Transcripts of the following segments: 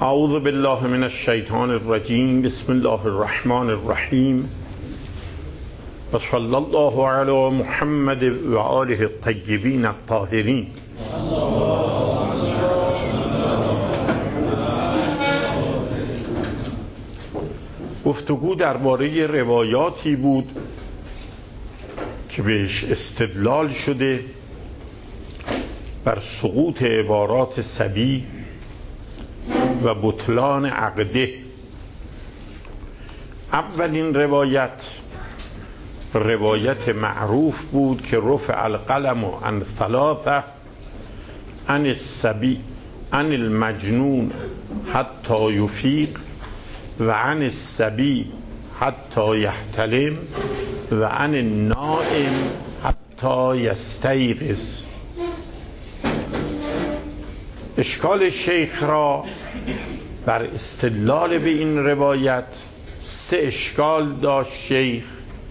اعوذ بالله من الشیطان الرجیم. بسم الله الرحمن الرحیم و صلی الله علی محمد و آله الطیبین الطاهرین. گفتگو درباره روایاتی بود که بهش استدلال شده بر سقوط عبارات صبی و بطلان عقده. اولین روایت معروف بود که رفع القلم عن ثلاثه: عن الصبی، عن المجنون حتی یفیق، و عن الصبی حتی یحتلم، و عن النائم حتی یستیقظ. اشکال شیخ را بر استدلال به این روایت سه اشکال داشت. شیخ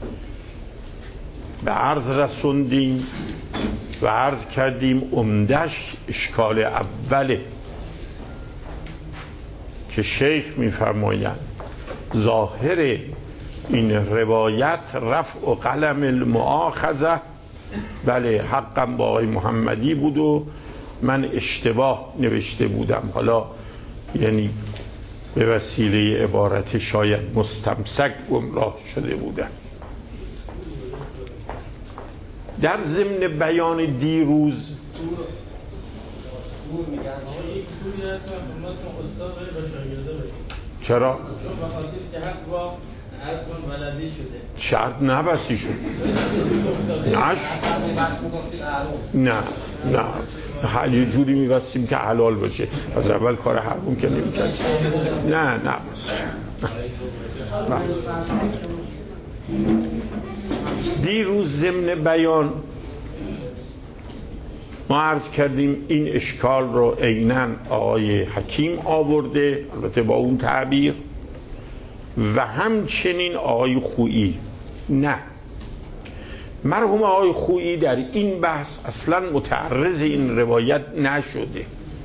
به عرض رسوندیم و عرض کردیم عمدش اشکال اوله که شیخ می‌فرمایند ظاهر این روایت رفع قلم المؤاخذه، بله حقا با آقای محمدی بود و من اشتباه نوشته بودم، حالا یعنی به وسیله عبارت شاید مستمسک گمراه شده بودم. در ضمن بیان دیروز چرا؟ شرط نبستی شد. نه یه جوری می‌بستیم که حلال باشه، از اول کار حرام که نمی‌کردیم. نه بس. دیروز ضمن بیان ما عرض کردیم این اشکال رو عیناً آقای حکیم آورده، البته با اون تعبیر، و همچنین آقای خویی. نه، مرحوم آقای خویی در این بحث اصلا متعرض این روایت نشده.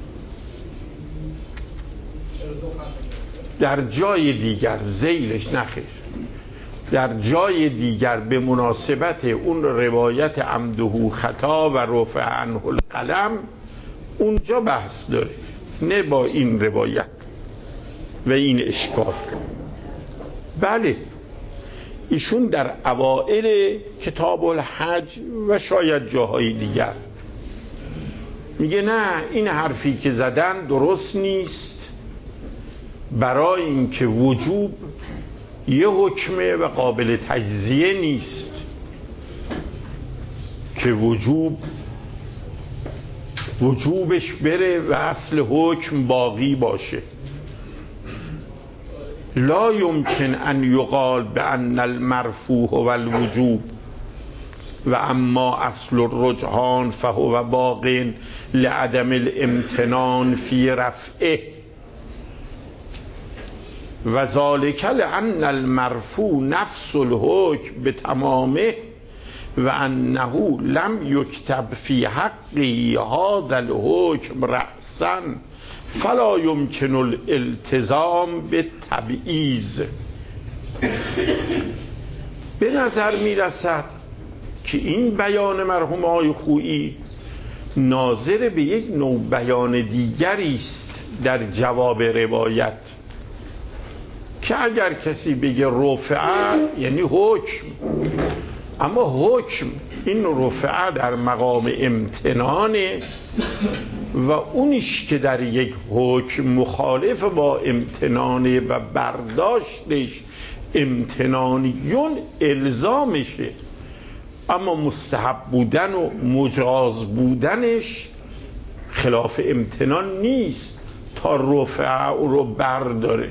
در جای دیگر ذیلش نخیر، در جای دیگر به مناسبت اون روایت عمده خطا و رفع عنه القلم اونجا بحث داره، نه با این روایت و این اشکال. بله ایشون در اوائل کتاب الحج و شاید جاهای دیگر میگه نه، این حرفی که زدن درست نیست، برای اینکه وجوب یه حکمه و قابل تجزیه نیست که وجوبش بره و اصل حکم باقی باشه. لا يمكن ان يقال بان المرفوع هو الوجوب و اما اصل الرجحان فهو باق لعدم الامتنان في رفعه و ذلك لان المرفوع نفس الحکم بتمامه و انه لم یکتب فی حقه هذا الحکم رأسا فلا يمكن الالتزام بالتبعیض. به نظر میرسد که این بیان مرحوم آقای خویی ناظر به یک نوع بیان دیگری است در جواب روایت، که اگر کسی بگه رفعه یعنی حکم، اما حکم این رفعه در مقام امتنانه و اونیش که در یک حکم مخالف با امتنانه و برداشتش امتنانیون الزامشه، اما مستحب بودن و مجاز بودنش خلاف امتنان نیست تا رفعه او رو برداره.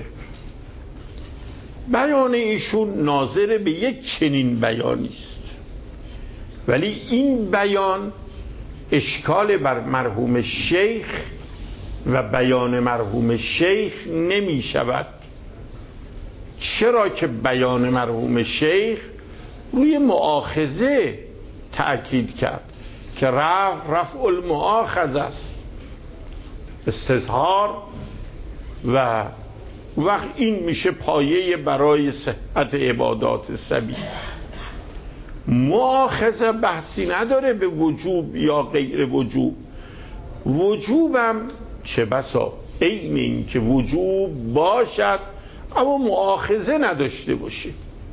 بیان ایشون ناظر به یک چنین بیانی است، ولی این بیان اشکال بر مرحوم شیخ و بیان مرحوم شیخ نمی شود. چرا که بیان مرحوم شیخ روی مؤاخذه تأکید کرد که رفع المؤاخذه است، استظهار و وقت این میشه پایه برای صحت عبادات سبیل. مؤاخذه بحثی نداره به وجوب یا غیر وجوب. وجوبم چه بسا عین این که وجوب باشد اما مؤاخذه نداشته باشه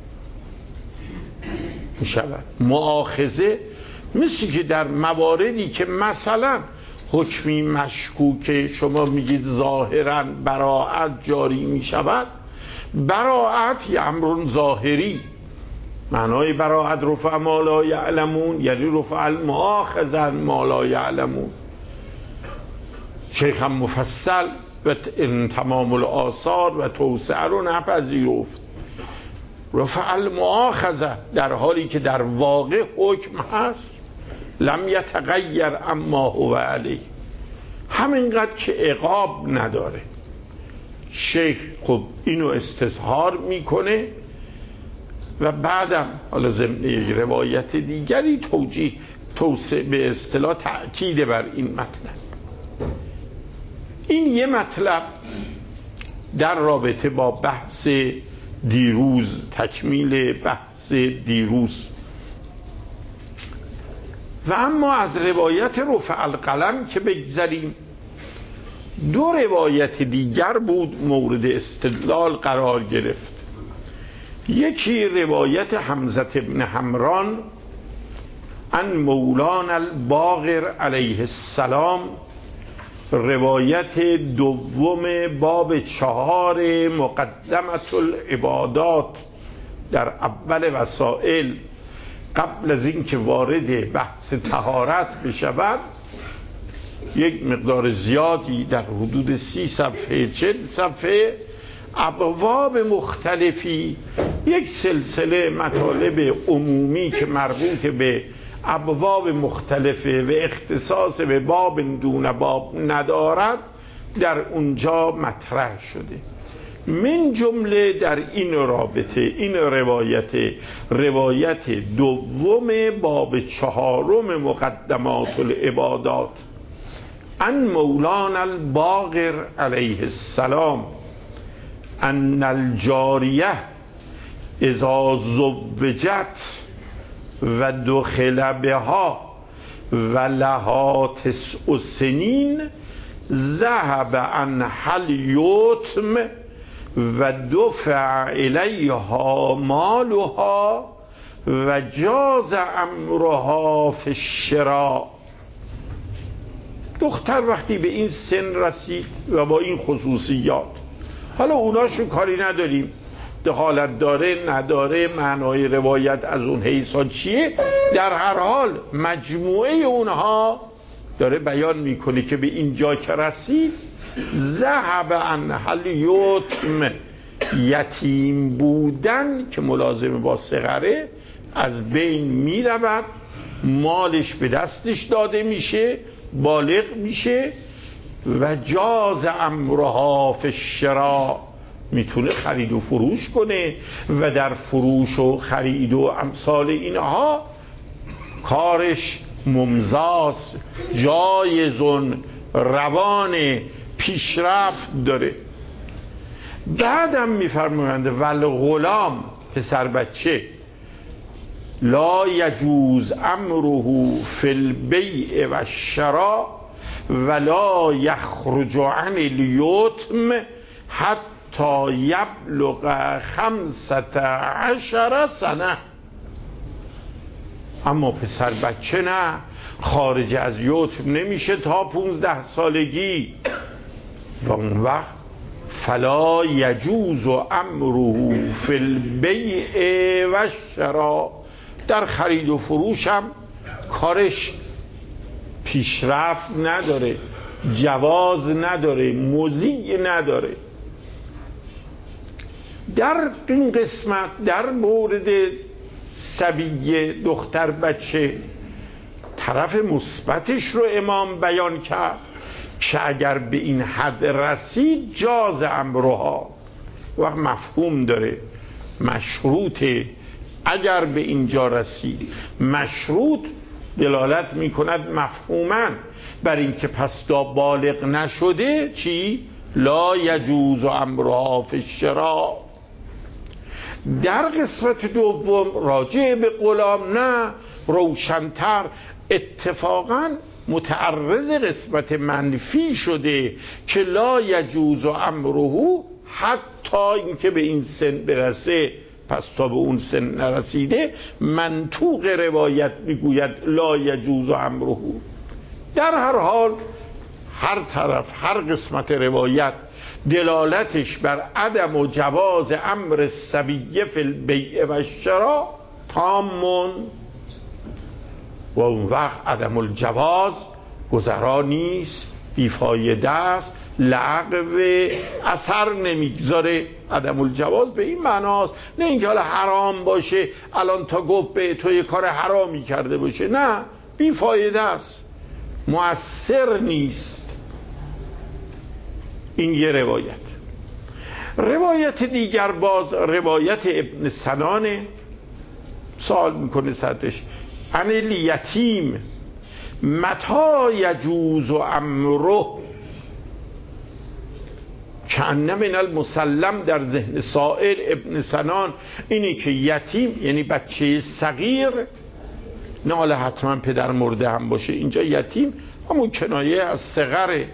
میشود. مؤاخذه مثل که در مواردی که مثلا حکمی مشکوک شما میگید ظاهرا براءت جاری میشود، براءت یه امر ظاهری، معنای براءت رفع ما لا یعلمون یعنی رفع المؤاخذه ما لا یعلمون. شیخ هم مفصل و تمام الآثار و توسعه رو نپذیرفت. رفع المؤاخذه در حالی که در واقع حکم هست، لم یتغیر اما هو علیه، همینقدر که عقاب نداره. شیخ خب اینو استظهار میکنه و بعدم حالا ضمن یک روایت دیگری توسعه به اصطلاح تأکید بر این مطلب. این یه مطلب در رابطه با بحث دیروز، تکمیل بحث دیروز. و اما از روایت رفع القلم که بگذریم، دو روایت دیگر بود مورد استدلال قرار گرفت. یکی روایت حمزه بن حمران عن مولانا الباقر علیه السلام، روایت دوم باب 4 مقدمة العبادات در اول وسائل، قبل از این که وارد بحث طهارت بشود، یک مقدار زیادی در حدود 30 صفحه 40 صفحه ابواب مختلفی، یک سلسله مطالب عمومی که مربوط به ابواب مختلفه و اختصاص به باب دون باب ندارد در اونجا مطرح شده. من جمله در این رابطه این روایت دوم باب 4 مقدمات العبادات عن مولانا الباقر علیه السلام ان الجاریه اذا زوجت و دخل بها و لها 9 سنین ذهب عنها الیتم و دفع الیها مالها و جاز امرها فی الشراء. دختر وقتی به این سن رسید و با این خصوصیات، حالا اوناشو کاری نداریم، دخالت داره نداره، معنای روایت از اون حیثا چیه، در هر حال مجموعه اونها داره بیان میکنه که به اینجا که رسید، ذهب عنها الیتم، یتیم بودن که ملازم با صغره از بین میرود، مالش به دستش داده میشه، بالغ میشه و جاز امرها فی الشراء، میتونه خرید و فروش کنه و در فروش و خرید و امثال اینها کارش ممزاست، جایزون، روان، پیشرفت داره. بعدم میفرمایند والغلام، پسر بچه، لا یجوز امره فی البیع و الشراء ولا یخرج عن الیتم حتی یبلغ 15 سنه. اما پسر بچه نه، خارج از یتم نمیشه تا 15 سالگی و اون وقت فلا یجوز امره فی البیع و الشراء، در خرید و فروش هم کارش پیشرفت نداره، جواز نداره، مزی نداره. در این قسمت در مورد صبیه، دختر بچه، طرف مثبتش رو امام بیان کرد که اگر به این حد رسید جاز امرها، وقت مفهوم داره، مشروطه. اگر به اینجا رسید مشروط دلالت میکند مفهوما بر این که پس دا بالغ نشده چی؟ لا یجوز امرها فی الشراء. در قسمت دوم راجع به غلام نه روشن‌تر، اتفاقاً متعرض قسمت منفی شده که لا یجوز امره حتی اینکه به این سن برسه. پس تا به اون سن نرسیده منطوق روایت میگوید لا یجوز امره. در هر حال هر طرف هر قسمت روایت دلالتش بر عدم و جواز امر الصبی فی البیع و الشراء تامون. و اون وقت عدم الجواز گذرا نیست، بیفایده است، لغو اثر نمیگذاره. عدم الجواز به این معناست، نه اینکه حالا حرام باشه الان تا گفت به تو یه کار حرامی کرده باشه، نه، بیفایده است، مؤثر نیست. این یه روایت. روایت دیگر باز روایت ابن سنانه. سوال میکنه صدرش عن الیتیم متی یجوز امره. کأن من المسلم در ذهن سائل ابن سنان اینی که یتیم یعنی بچه صغیر، نه حالا حتما پدر مرده هم باشه، اینجا یتیم همون کنایه از صغره.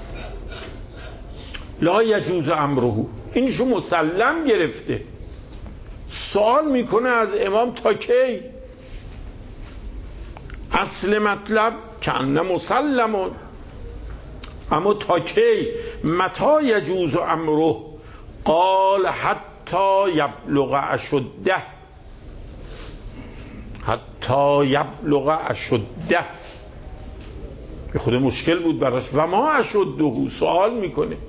لا یجوز امره، اینشو مسلم گرفته. سوال میکنه از امام تا کی؟ اصل مطلب کأن مسلمون، اما تا کی؟ متی یجوز امره قال حتی یبلغ اشده. حتی یبلغ اشده به خود مشکل بود براش. و ما اشده، سوال میکنه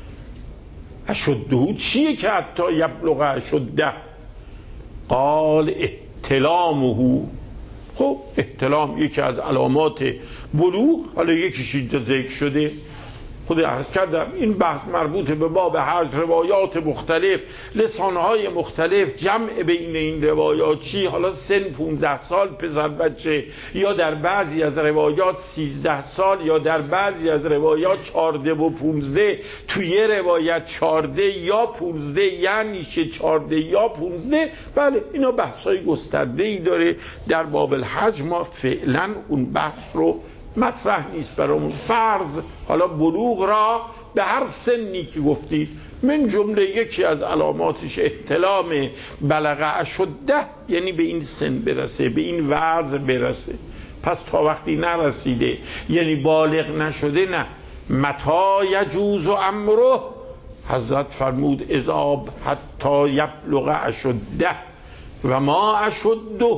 اشده چیه که حتی یبلغ اشده؟ قال احتلامه. خب احتلام یکی از علامات بلوغ، حالا یکیش اینجا ذکر شده. خود عرض کردم این بحث مربوط به باب حج، روایات مختلف، لسانهای مختلف، جمع بین این روایات چی، حالا سن 15 سال پسر بچه، یا در بعضی از روایات 13 سال، یا در بعضی از روایات 14 و 15. توی یه روایت 14 یا 15، یعنی 14 یا 15. بله اینا بحثای گسترده ای داره. در باب الحج ما فعلا اون بحث رو مطرح نیست برامون. فرض حالا بلوغ را به هر سنی که گفتید، من جمله یکی از علاماتش احتلام بلغ اشده، یعنی به این سن برسه، به این وضع برسه. پس تا وقتی نرسیده یعنی بالغ نشده، نه. متی یجوز امره، حضرت فرمود اذا حتی یبلغ اشده و ما اشده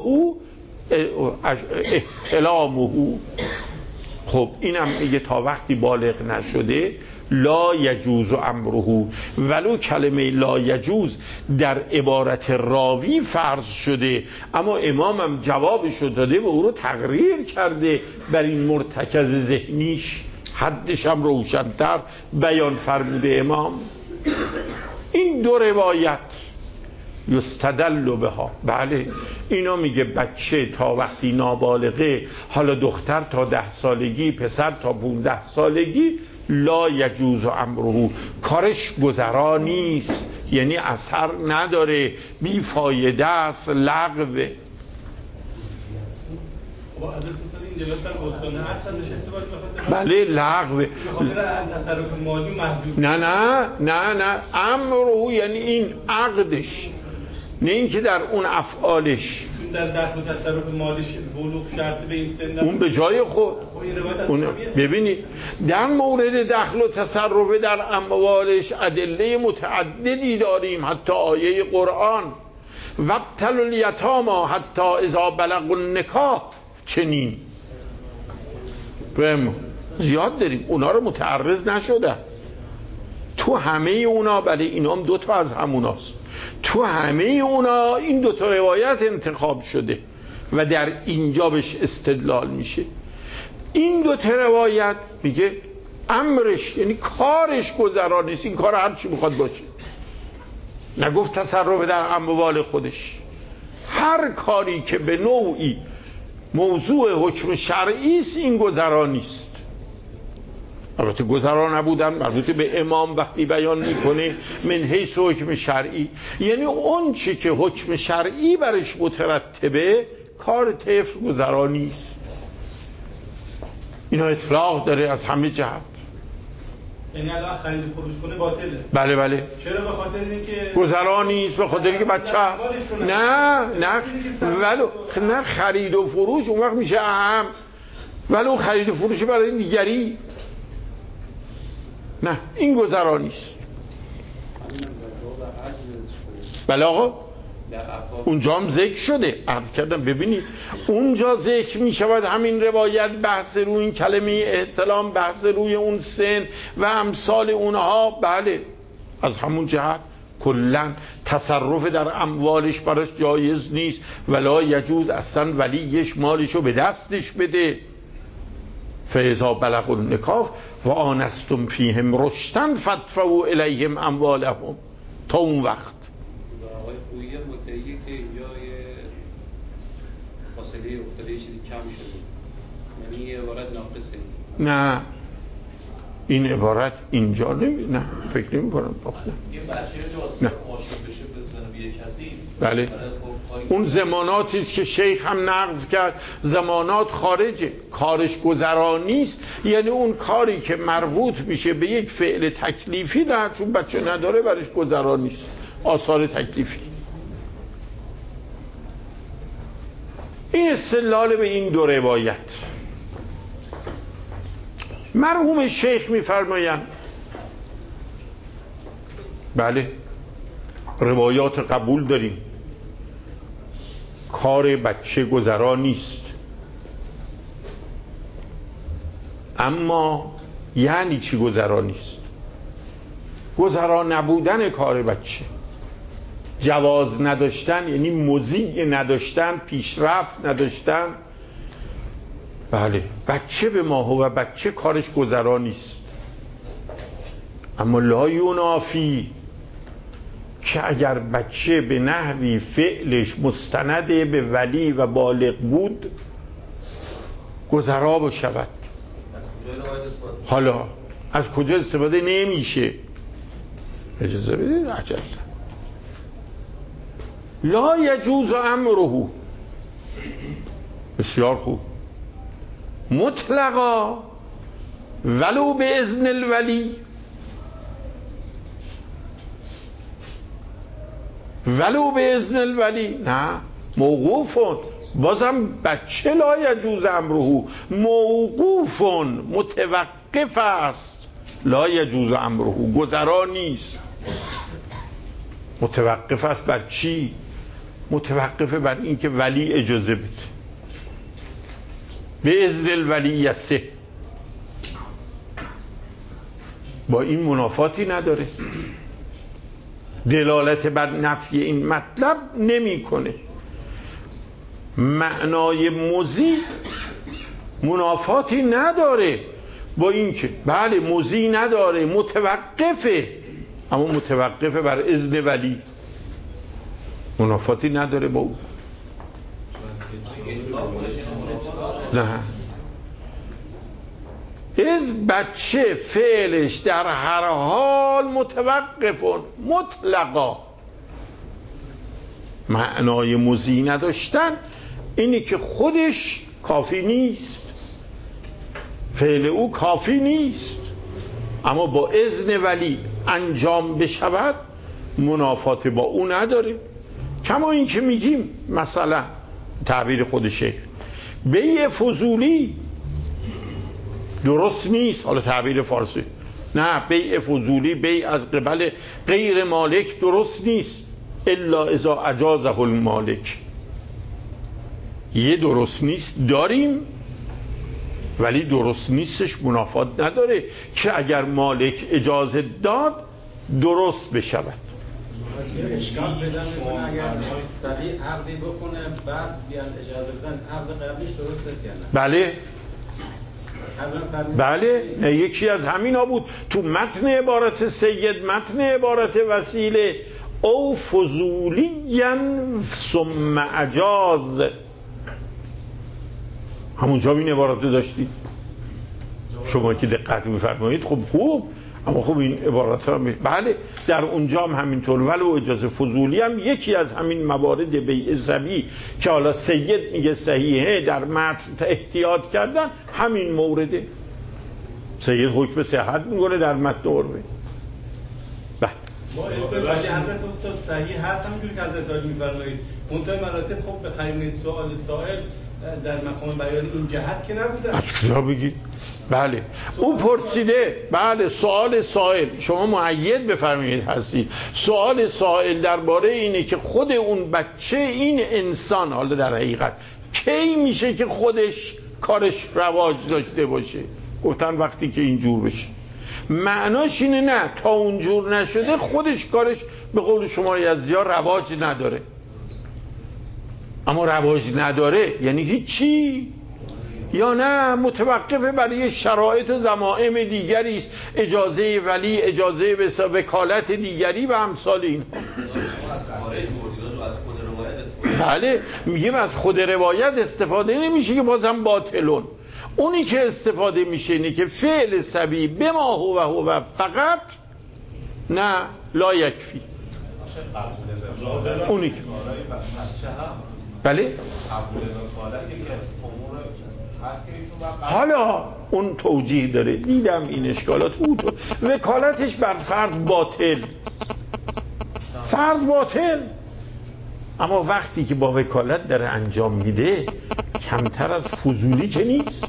احتلامه. خب اینم میگه تا وقتی بالغ نشده لا یجوز امره. ولو کلمه لا یجوز در عبارت راوی فرض شده، اما امامم جوابشو داده و او رو تقریر کرده بر این مرتکز ذهنیش، حدش هم روشن‌تر بیان فرموده امام. این دو روایت یستدل بها، بله اینا میگه بچه تا وقتی نابالغه، حالا دختر تا 10 سالگی، پسر تا 15 سالگی، لا یجوز امره، کارش گذرا نیست، یعنی اثر نداره، بیفایده است، لغوه. بله لغوه. نه امره یعنی این عقدش، نه این که در اون افعالش. در دخل و تصرف مالیش بلوغ شرط به این سن، اون به جای خود. ببینید در مورد دخل و تصرف در اموالش ادله متعددی داریم، حتی آیه قرآن وابتلوا الیتامی حتی اذا بلغوا النکاح، چنین زیاد داریم. اونا رو متعرض نشده تو همه اونا، بله اینا هم 2 تا از هموناست، تو همه اونا این 2 تا روایت انتخاب شده و در اینجا بهش استدلال میشه. این 2 تا روایت میگه امرش یعنی کارش گذرا نیست، این کار هر چی میخواد باشه، نگفت تصرف در اموال خودش، هر کاری که به نوعی موضوع حکم شرعی است این گذرا نیست. البته گذرا نبودن مربوط به امام وقتی بیان میکنه من حیث حکم شرعی، یعنی اون چی که حکم شرعی برش مترتبه کار طفل گذرا نیست. اینا اطلاق داره از همه جهت. یعنی الان خرید و فروش کنه باطله؟ بله بله. چرا؟ به خاطر اینکه گذرا نیست، به خاطر اینکه بچه هست. نه خرید و فروش اون وقت میشه اهم، ولو خرید و فروش برای دیگری، نه این گذرا نیست. بله آقا اونجا هم ذکر شده، عرض کردم ببینید اونجا ذکر می شود همین روایت، بحث روی این کلمه احتلام، بحث روی اون سن و امثال اونها. بله از همون جهت کلن تصرف در اموالش براش جایز نیست، ولا یجوز اصلا ولیش مالشو به دستش بده. فاذا بلغوا النکاح و آنستم فیهم رشدا فادفعوا الیهم اموالهم. تا اون وقت آقای خویی مدعیه که اینجا یه فاصله افتاده، یه چیزی کم شده، یعنی یه عبارت ناقصه. نه این عبارت اینجا نه فکر نمی کنم. یه بچه نه عاشق بشه بزنه به یه کسی. بله اون زماناتی است که شیخ هم نقض کرد، زمانات خارجه، کارش گذرا نیست، یعنی اون کاری که مربوط میشه به یک فعل تکلیفی نه، چون بچه نداره برش گذرا نیست، آثار تکلیفی. این استدلال به این دو روایت. مرحوم شیخ میفرمایند بله روایات قبول داریم، کار بچه گذرا نیست، اما یعنی چی گذرا نیست؟ گذرا نبودن کار بچه، جواز نداشتن یعنی مضی نداشتن، پیشرفت نداشتن. بله بچه به ما و بچه کارش گذرا نیست، اما لا ینافی که اگر بچه به نحوی فعلش مستند به ولی و بالغ بود گذرا بشود. حالا از کجا استفاده نمیشه؟ اجازه بدید عجل. لا یجوز امره، بسیار خوب، مطلقا ولو به اذن الولی، ولو به اذن الولی، نه موقوفون، بازم بچه لا یجوز امره، موقوفون متوقف است، لا یجوز امره گذرا نیست. متوقف است بر چی؟ متوقف بر این که ولی اجازه بده، به اذن الولی یسه، با این منافاتی نداره، دلالت بر نفی این مطلب نمیکنه. معنای مضی منافاتی نداره با این که بله مضی نداره، متوقفه، اما متوقفه بر اذن ولی، منافاتی نداره با اون. نه از بچه فعلش در هر حال متوقفون مطلقا. معنای مضی نداشتن اینی که خودش کافی نیست، فعل او کافی نیست، اما با اذن ولی انجام بشود منافات با او نداره. کما این که میگیم مثلا تعبیر خود شیخ بیع فضولی درست نیست، حالا تعبیر فارسی، نه بیع فضولی، بیع از قبل غیر مالک درست نیست، الا اذا اجازه المالک. یه درست نیست داریم ولی درست نیستش منافات نداره که اگر مالک اجازه داد درست بشود. اشکال پیدا میکنه اگر صدی عقدی بخونه بعد بیان اجازه بدن عقد قبلیش درست است یا نه؟ بله بله، نه یکی از همینا بود تو متن عبارت سید، متن عبارت وسیله او فضولین ثم اجاز، همونجا این عبارت داشتید. شما که دقت می‌فرمایید خب خوب، اما خب این عبارات ها بله در اونجا هم همینطور. ولو اجازه فضولی هم یکی از همین موارد بیع صبی که حالا سید میگه صحیحه در متن احتیاط کردن، همین مورده. سید حکم صحت میکنه در متن عربه. ما حضرت استاد صحیح هست، همونجوری که حضرت عالی میفرمایید. منتهی مراتب خب به قرینه سوال سائل در مقام بیان این جهت که نبوده. از کجا بگید؟ بله او پرسیده، بله سوال سائل شما مؤید بفرمایید هستید. سوال سائل درباره اینه که خود اون بچه این انسان حالا در حقیقت کی میشه که خودش کارش رواج داشته باشه؟ گفتن وقتی که اینجور بشه. معناش اینه نه تا اونجور نشده خودش کارش به قول شما یزدی‌ها رواج نداره. اما رواج نداره یعنی هیچی، یا نه متوقفه برای شرایط و ضمائم دیگری است، اجازه ولی، اجازه وکالت دیگری و امثال این. بله میگیم از خود روایت استفاده نمیشه که بازم باطلون. اونی که استفاده میشه اینه که فعل صبی به ما هو فقط نه لا یکفی. اونی که بله حالا اون توجیه داره، دیدم این اشکالات بود. وکالتش بر فرض باطل، فرض باطل، اما وقتی که با وکالت داره انجام میده کمتر از فضولی که نیست،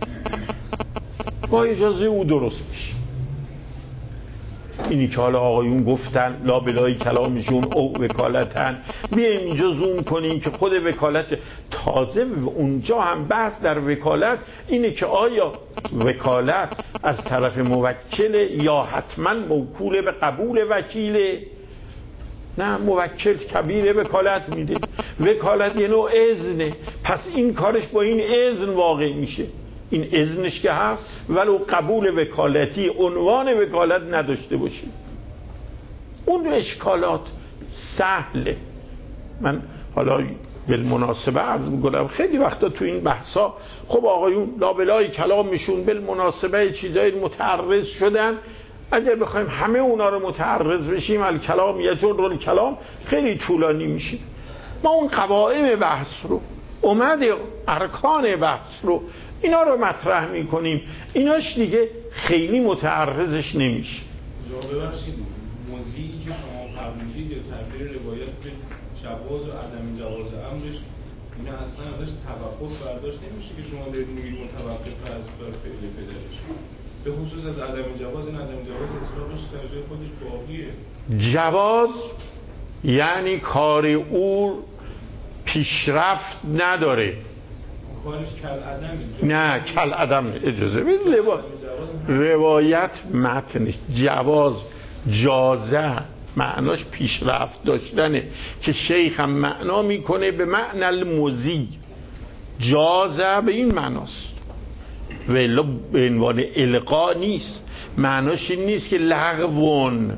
با اجازه او درست میشه. اینی که حالا آقایون گفتن لابلای کلامشون او وکالتن، بیایم اینجا زوم کنیم که خود وکالت تازه. اونجا هم بحث در وکالت اینه که آیا وکالت از طرف موکل یا حتما موکول به قبول وکیله. نه موکل کبیر وکالت میده، وکالت یه نوع اذنه، پس این کارش با این اذن واقع میشه. این اذنش که هست ولو قبول وکالتی عنوان وکالت نداشته باشی. اون اشکالات سهله. من حالا بالمناسبه عرض میکنم خیلی وقتا تو این بحثا خب آقایون لابلای کلامشون بالمناسبه چیزای متعرض شدن. اگر بخوایم همه اونا رو متعرض بشیم الکلام یجر الکلام خیلی طولانی میشه. ما اون قوائم بحث رو، اومده ارکان بحث رو، اینا رو مطرح میکنیم. ایناش دیگه خیلی متعرضش نمیشه. ببخشید موضوعی که شما فرمودید یا تعبیر روایت به جواز و عدم جواز امرش، اینا اصلا ازش توقف برداشت نمیشه که شما دارید میگید متوقف از بر فعل پدرش. به خصوص از عدم جواز، این عدم جواز اطلاقش سر جای خودش باقیه. جواز یعنی کار او پیشرفت نداره، کارش کل عدم. نه کل عدم اجازه بید. روایت متنش جواز جازه معناش پیشرفت داشتنه که شیخ هم معنا میکنه به معنی المزی. جازه به این معناست و الا به عنوان القا نیست. معناش این نیست که لغوون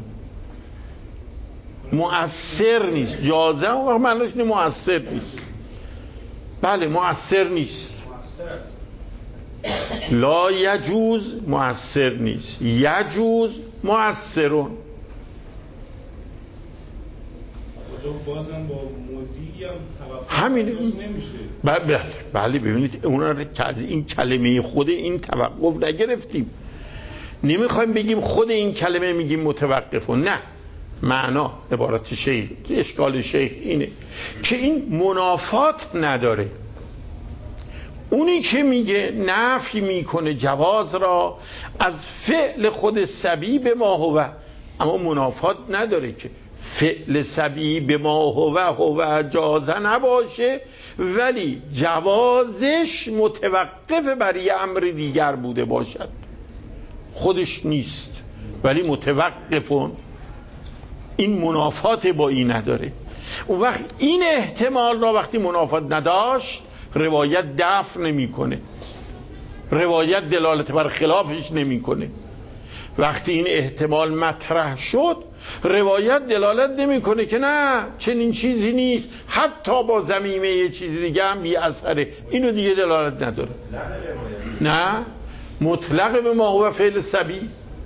مؤثر نیست. جازه اون معناش این مؤثر نیست. بله مؤثر نیست. لا یجوز مؤثر نیست، یجوز مؤثرون. بازم با موزی هم همینه. نمیشه. بله ببینید اونا رو که از این کلمه خود این توقف نگرفتیم. نمیخوایم بگیم خود این کلمه میگیم متوقفون، نه معنا عبارت شیخ، اشکال شیخ اینه که این منافات نداره. اونی که میگه نفی میکنه جواز را از فعل خود صبی به ما هو، اما منافات نداره که فعل صبی به ما هو جازه نباشه ولی جوازش متوقف بر یه امر دیگر بوده باشد. خودش نیست ولی متوقفون. این منافات با این نداره. اون وقت این احتمال را وقتی منافات نداشت روایت دفع نمیکنه، روایت دلالت بر خلافش نمیکنه. وقتی این احتمال مطرح شد روایت دلالت نمیکنه که نه چنین چیزی نیست، حتی با ضمیمه یه چیز دیگه هم بی اثره، اینو دیگه دلالت نداره. نه مطلق به ما هو فعل صبی.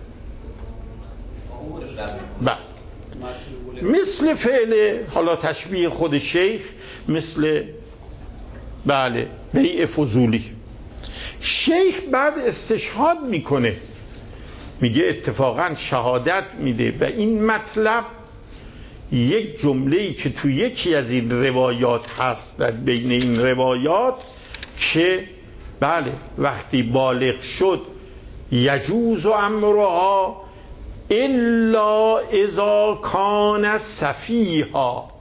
بله مثل فعل، حالا تشبیه خود شیخ مثل بله بیع فضولی. شیخ بعد استشهاد میکنه، میگه اتفاقا شهادت میده و این مطلب یک جمله‌ای که تو یکی از این روایات هست در بین این روایات که بله وقتی بالغ شد یجوز امرها الا اذا کان سفیها،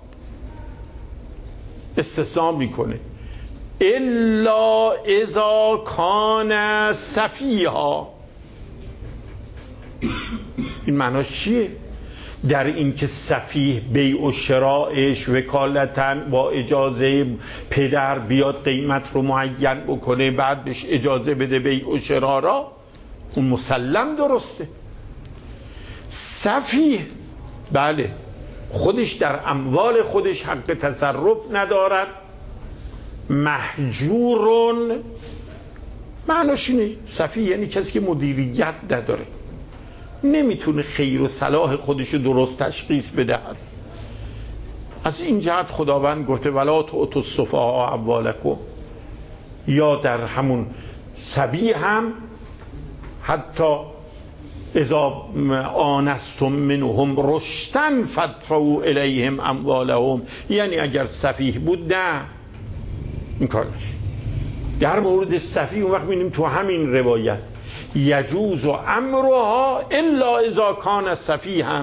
استثناء میکنه الا اذا کان سفیها. این معناش چیه؟ در این که سفیه بیع و شرائش وکالتاً با اجازه پدر بیاد قیمت رو معین بکنه بعد بهش اجازه بده بیع و شرا را، اون مسلم درسته. سفیه بله خودش در اموال خودش حق تصرف ندارد، محجورون، معناش اینه سفیه یعنی کسی که مدیریت نداره، نمیتونه خیر و صلاح خودش رو درست تشخیص بدهد. از این جهت خداوند گفته ولا تؤتوا السفهاء اموالکم، یا در همون سبی هم حتی اذا آنستم منهم رشدا فادفعوا الیهم اموالهم، یعنی اگر سفیه بود نه این کار نشه. در مورد سفیه اون وقت می‌بینیم تو همین روایت یجوز و امرها الا اذا کان سفیها،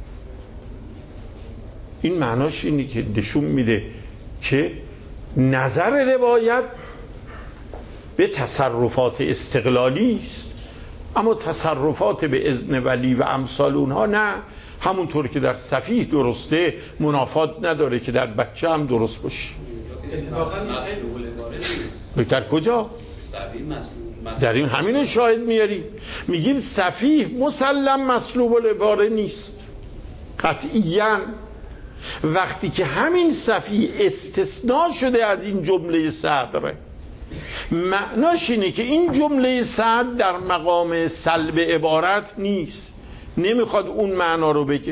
این معناش اینه که نشون میده که نظر روایت به تصرفات استقلالی است، اما تصرفات به اذن ولی و امثال اونها نه. همونطور که در سفیه درسته منافات نداره که در بچه هم درست باشه. در کجا؟ در این همین شاهد میاریم، میگیم سفیه مسلم مسلوب العباره نیست قطعیاً. وقتی که همین سفیه استثناء شده از این جمله صدر، معناش اینه که این جمله صدر در مقام سلب عبارت نیست، نمیخواد اون معنا رو بگه،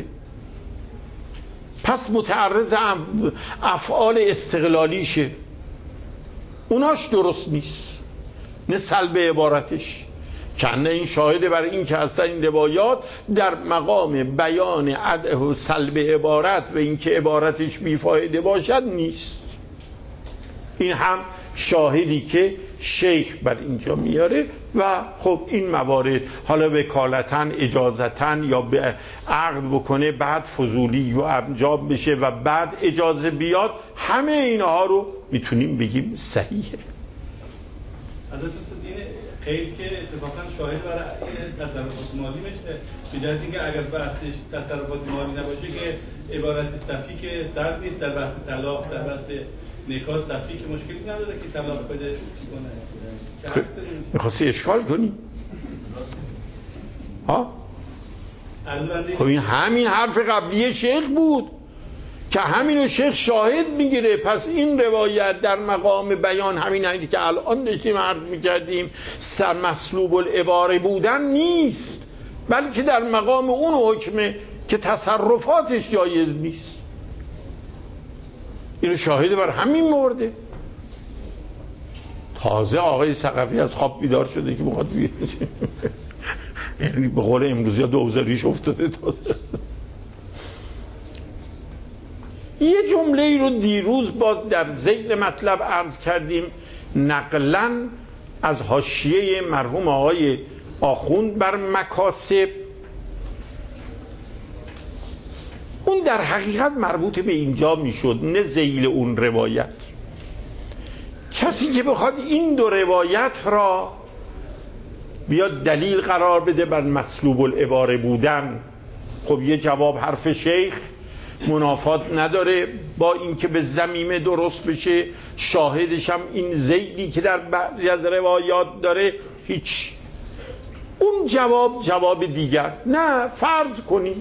پس متعرض افعال استقلالیشه، اوناش درست نیست، نه سلب عبارتش. کنه این شاهده برای این که اصلا این روایات در مقام بیان عدل و سلب عبارت و این که عبارتش بیفایده باشد نیست. این هم شاهدی که شیخ بر اینجا میاره و خب این موارد حالا وکالتاً اجازتاً یا به عقد بکنه بعد فضولی و انجام بشه و بعد اجازه بیاد، همه اینها رو میتونیم بگیم صحیحه. حضرت استاد این خیلی که اتفاقا شاهد برای این تصرفات مالی میشه، به جهت اینکه اگر بحثش تصرفات مالی نباشه که عبارت صفی که سر نیست، در بحث طلاق در بحث نکاح صفی که مشکلی نداره که طلاق بده چی کنه. میخواستی اشکال کنی؟ ها؟ خب این همین حرف قبلی شیخ بود که همینو شیخ شاهد میگیره. پس این روایت در مقام بیان همین هایی که الان داشتیم عرض میکردیم سر مسلوب العباره بودن نیست، بلکه در مقام اون حکمه که تصرفاتش جایز نیست. اینو شاهد بر همین مورده. تازه آقای ثقفی از خواب بیدار شده که میخواد بیاد یعنی به قول امروزی ها دوزاریش افتاده. تازه یه جمله ای رو دیروز باز در ذیل مطلب عرض کردیم نقلاً از حاشیه مرحوم آقای آخوند بر مکاسب. اون در حقیقت مربوط به اینجا میشد نه ذیل اون روایت. کسی که بخواد این دو روایت را بیاد دلیل قرار بده بر مسلوب العباره بودن، خب یه جواب حرف شیخ منافات نداره با اینکه به ضمیمه درست بشه، شاهدش هم این ذیلی که در بعضی از روایات داره، هیچ. اون جواب دیگر. نه فرض کنیم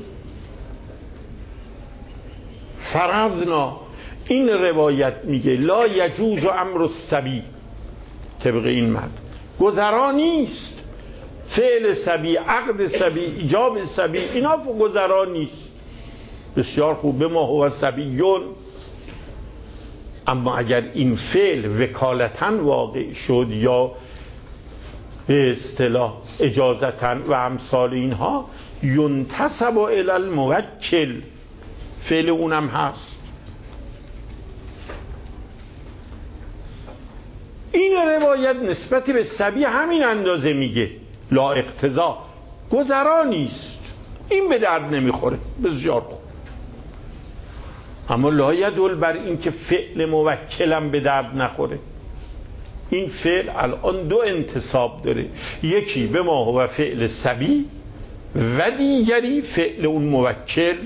فرضنا این روایت میگه لا یجوز امر الصبی، طبق این متن گذرا نیست فعل سبی، عقد سبی، ایجاب سبی، اینا گذرا نیست. بسیار خوب. به ما هو سبیون. اما اگر این فعل وکالتاً واقع شد یا به اصطلاح اجازتاً و امثال اینها، ینتسب الی الموکل، فعل اونم هست. این روایت نسبت به سبی همین اندازه میگه لا اقتضا، گذرا نیست، این به درد نمیخوره. بسیار خوب. اما لا یدل بر این که فعل موکلم به درد نخوره. این فعل الان دو انتصاب داره، یکی به ما هو فعل سبی و دیگری فعل اون موکل.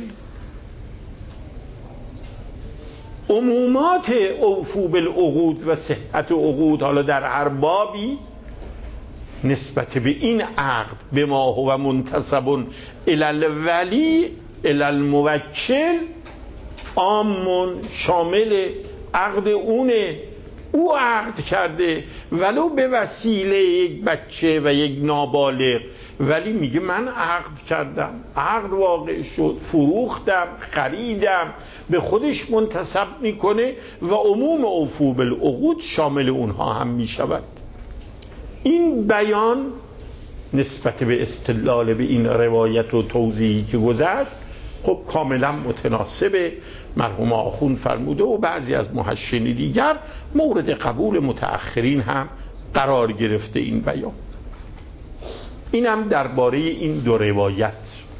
عمومات اوفو بالعقود و صحت عقود حالا در هر بابی نسبت به این عقد به ما هو منتسب الی الولی الی الموکل عامون، شامل عقد اونه، او عقد کرده ولو به وسیله یک بچه و یک نابالغ، ولی میگه من عقد کردم، عقد واقع شد، فروختم، خریدم، به خودش منتسب میکنه و عموم اوفو بالعقود شامل اونها هم میشود. این بیان نسبت به استدلال به این روایت و توضیحی که گذشت خب کاملا متناسبه. مرحوم آخوند فرموده و بعضی از محشین دیگر مورد قبول متأخرین هم قرار گرفته این بیان. اینم درباره این دو روایت.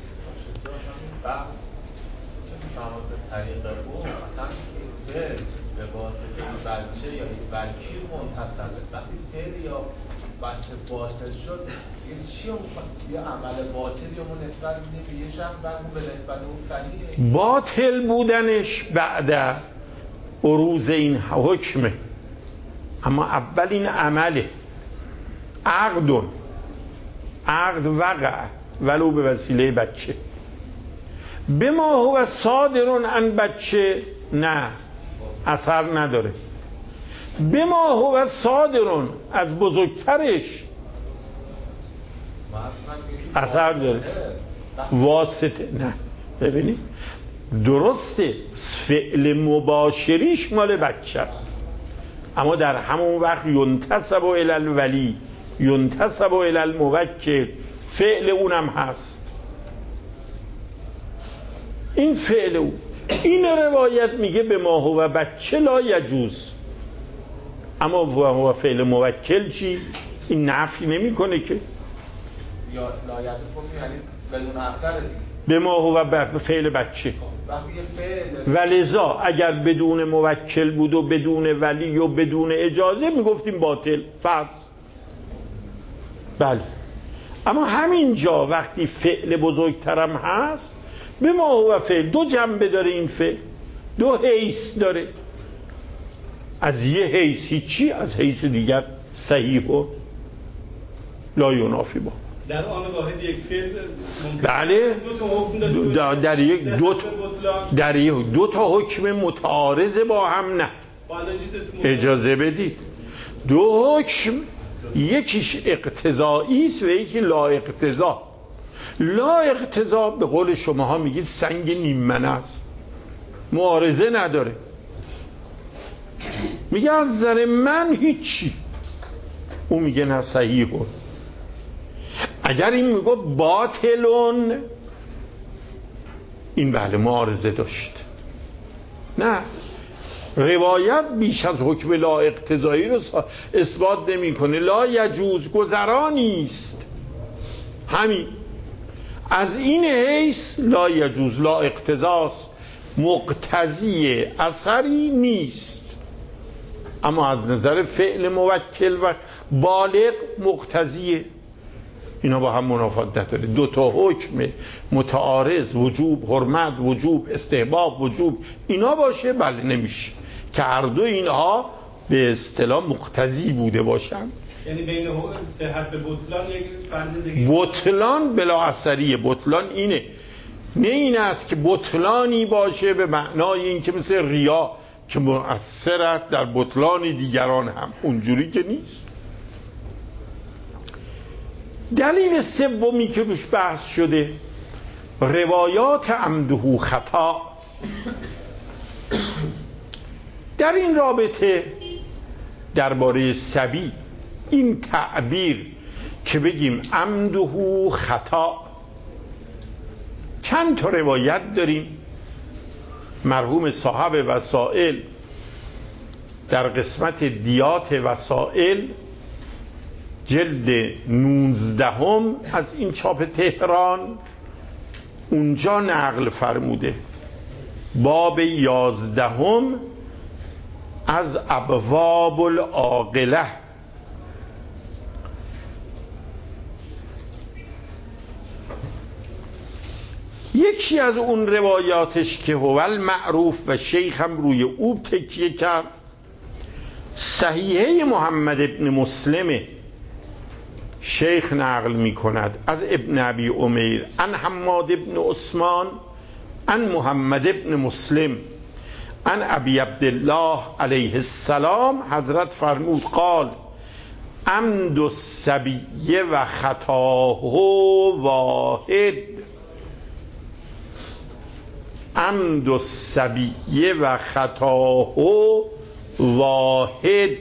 طریق او مثلا فعل به واسطه بچه یا وکیل منتصبه، وقتی فعل یا بچه باطل شد یه چی یه عمل باطلی همون نسبت میده یه شخص بعد اون به نسبت اون صحیحه. باطل بودنش بعد عروض این حکمه، اما اول این عمله. عقد وقع ولو به وسیله بچه. به ما هو صادرون عن بچه نه، اثر نداره. به ما هو صادرون از بزرگترش اثر داره. واسطه نه. ببینید درسته فعل مباشریش مال بچه است، اما در همون وقت ینتسب الی الولی ینتسب الی الموکل، فعل اونم هست. این فعل او. این روایت میگه به ما هو بچه لا یجوز، اما هو فعل موکل چی؟ این نفی نمی کنه که یا لا یجوز یعنی بدون اثر دیگه. به ما هو فعل بچه ولذا اگر بدون موکل بود و بدون ولی و بدون اجازه میگفتیم باطل فرض. بله، اما همین جا وقتی فعل بزرگترم هست به ما هو فعل دو جنبه داره، این فعل دو حیث داره. از یه حیث هیچی، از حیث دیگر صحیح و لا ینافی با. در آن واحد یک فعل بله در یک دو تا حکم متعارض با هم نه. اجازه بدید دو حکم یکیش اقتضایی است و یکی لا اقتضا. لا اقتضا به قول شماها میگید سنگ نیممنه است، معارضه نداره، میگه از نظر من هیچی، اون میگه نه صحیحه. اگر این میگه باطلون، این بله معارضه داشت. نه، روایت بیش از حکم لا اقتضایی رو اثبات نمی کنه. لا یجوز گذرا نیست، همین از این حیث لا یجوز، لا اقتضاست، مقتضی اثری نیست. اما از نظر فعل موکل و بالغ مقتضیه. اینا با هم منافات نداره. دو تا حکم متعارض، وجوب حرمت، وجوب استحباب، وجوب اینا باشه بله نمیشه که هر دو اینها به اصطلاح مقتضی بوده باشن. یعنی بین صحت بطلان یک فرض دیگه. بطلان بلا اثریه. بطلان اینه، نه این است که بطلانی باشه به معنای این که مثل ریا که مؤثر است در بطلان دیگران هم، اونجوری که نیست. دلیل سومی که روش بحث شده روایات عمده خطا. در این رابطه درباره صبی این تعبیر که بگیم عمده خطا، چند تا روایت داریم. مرحوم صاحب وسائل در قسمت دیات وسائل جلد 19 از این چاپ تهران اونجا نقل فرموده، باب 11 از ابواب العاقله. یکی از اون روایاتش که هو المعروف و شیخ هم روی او تکیه کرد، صحیحه محمد ابن مسلم شیخ نقل می کند از ابن ابی عمیر عن حماد ابن عثمان عن محمد ابن مسلم عن ابی عبدالله علیه السلام حضرت فرمود قال عمد الصبی و خطاه واحد. عمد الصبی و خطاه واحد.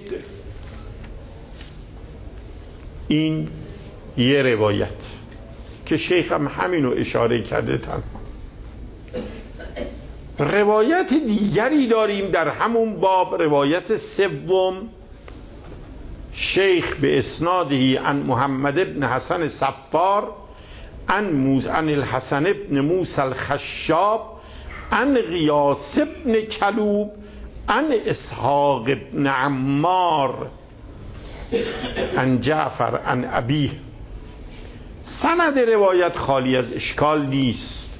این یه روایت که شیخ هم همینو اشاره کرده. تنها روایت دیگری داریم در همون باب، روایت سوم، شیخ به اسنادهی عن محمد ابن حسن صفار عن الحسن ابن موسی الخشاب عن غیاث ابن کلوب عن اسحاق ابن عمار عن جعفر عن ابیه. سند روایت خالی از اشکال نیست.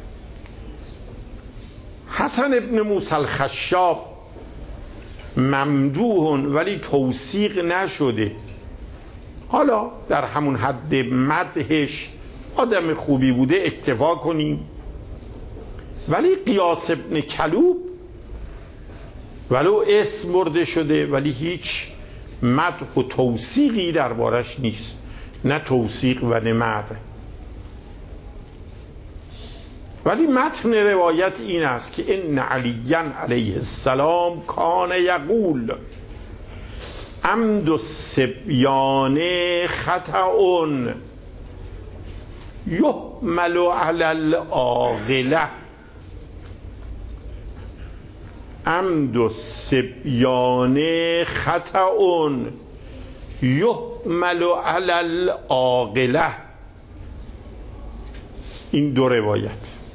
حسن ابن موسی الخشاب ممدوح ولی توثیق نشده، حالا در همون حد مدحش آدم خوبی بوده اکتفا کنیم. ولی قیاس ابن کلوب ولو اسم برده شده ولی هیچ مدح و توثیقی دربارش نیست، نه توثیق و نه مدح. ولی متن روایت این است که ان علی علیه السلام کان یقول عمد الصبیان خطأ یحمل علی العاقله. عمد الصبیان خطأ یحمل علی العاقله. این دو روایت.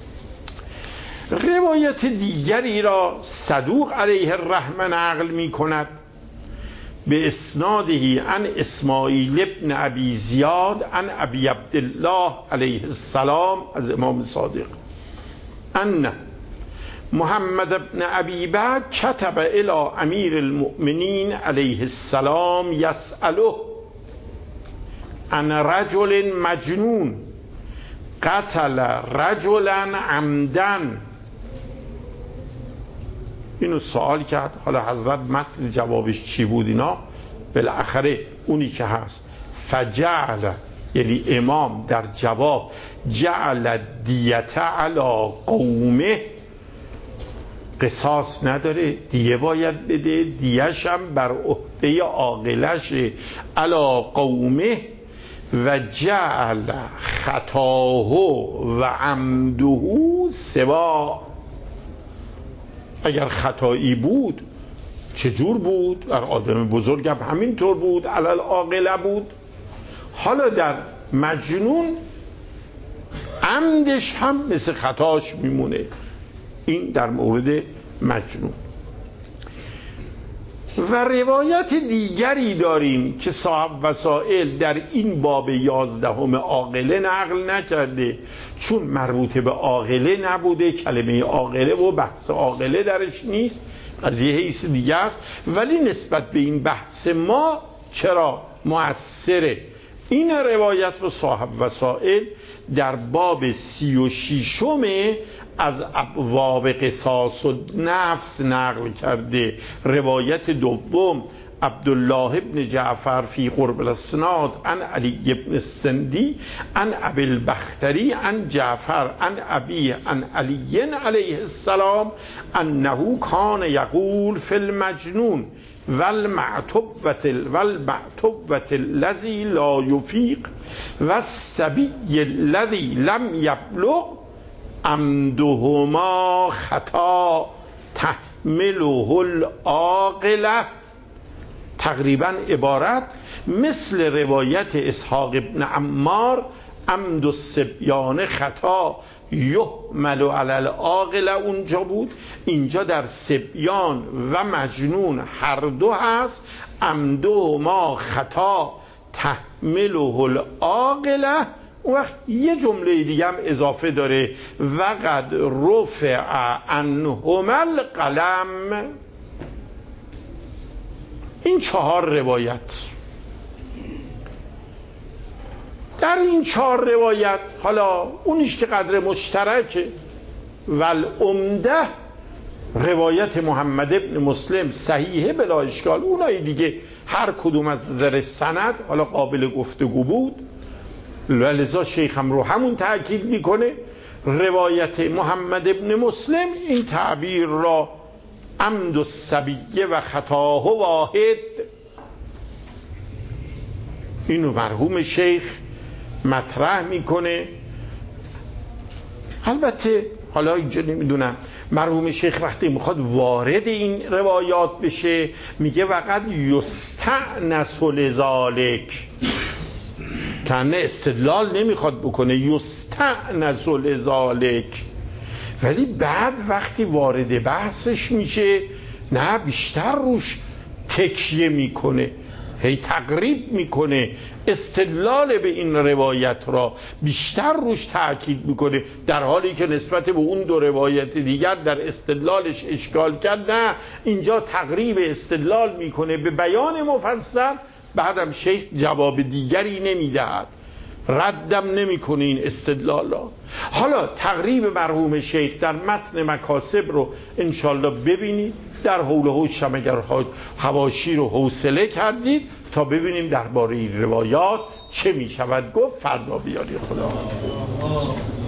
روایت دیگری را صدوق علیه الرحمه نقل می کند به اسنادهی عن اسماعیل ابن ابی زیاد عن ابی عبدالله علیه السلام از امام صادق ان محمد ابن ابی بکر کتب الی امیر المؤمنین علیه السلام یسأله عن رجل مجنون قتل رجلا عمدن. اینو سوال کرد، حالا حضرت متن جوابش چی بود اینا بالاخره اونی که هست فجعل، یعنی امام در جواب جعل دیت علی قومه، قصاص نداره، دیه باید بده، دیهش هم بر عهده عاقلش علی قومه و جعل خطاه و عمده سوا. اگر خطایی بود چجور بود؟ در آدم بزرگ هم همینطور بود، علل عاقله بود. حالا در مجنون عمدش هم مثل خطاش میمونه. این در مورد مجنون. و روایت دیگری داریم که صاحب وسائل در این باب 11 عاقله نقل نکرده، چون مربوط به عاقله نبوده، کلمه عاقله و بحث عاقله درش نیست، از یه حیث دیگه است. ولی نسبت به این بحث ما چرا مؤثره؟ این روایت رو صاحب وسائل در باب 36 از ابواب قصاص و نفس نقل کرده. روایت دوم عبدالله بن جعفر فی قرب الاسناد عن علی بن السندی عن ابی البختری عن جعفر عن ابی عن علی علیه السلام انه کان یقول فی المجنون والمعتوبة الذی لا یفیق والصبی الذی لم یبلغ عمدهما خطا تحمله العاقله. تقریبا عبارت مثل روایت اسحاق ابن عمار عمد الصبیان خطا یحمل علی العاقله اونجا بود، اینجا در صبیان و مجنون هر دو هست. عمدهما خطا تحمله العاقله. اون وقت یه جمله دیگه هم اضافه داره وقد رفع عنهما القلم. این 4 روایت، در این 4 روایت حالا اونیش که قدر مشترکه والعمده روایت محمد ابن مسلم صحیحه بلا اشکال، اونای دیگه هر کدوم از نظر سند حالا قابل گفتگو بود، ولذا شیخ هم رو همون تأکید میکنه. روایت محمد ابن مسلم این تعبیر را عمد الصبیه و خطاه واحد، اینو مرحوم شیخ مطرح میکنه. البته حالا اینجا نمیدونم مرحوم شیخ وقتی میخواد وارد این روایات بشه میگه وقت یستأنس لذالک، کنه استدلال نمیخواد بکنه، یستأنس لذالک، ولی بعد وقتی وارد بحثش میشه نه بیشتر روش تکیه میکنه، هی تقریب میکنه، استدلال به این روایت را بیشتر روش تأکید میکنه، در حالی که نسبت به اون 2 روایت دیگر در استدلالش اشکال کرد، نه اینجا تقریب استدلال میکنه به بیان مفصل. بعدم شیخ جواب دیگری نمیدهد، ردم نمیکنه این استدلال را. حالا تقریب مرحوم شیخ در متن مکاسب رو انشالله ببینید، در حول و حوش هم اگر حواشی رو حوصله کردید تا ببینیم درباره این روایات چه میشود گفت. فردا بیاری خدا.